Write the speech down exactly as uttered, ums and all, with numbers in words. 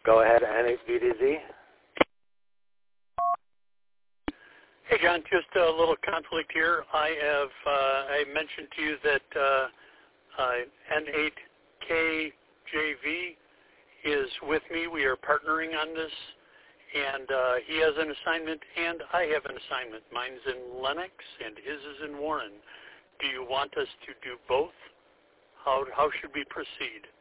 Go ahead, N H V D Z. Hey, John, just a little conflict here. I have uh, I mentioned to you that uh, uh, N eight K J V is with me. We are partnering on this, and uh, he has an assignment, and I have an assignment. Mine's in Lennox, and his is in Warren. Do you want us to do both? How how should we proceed?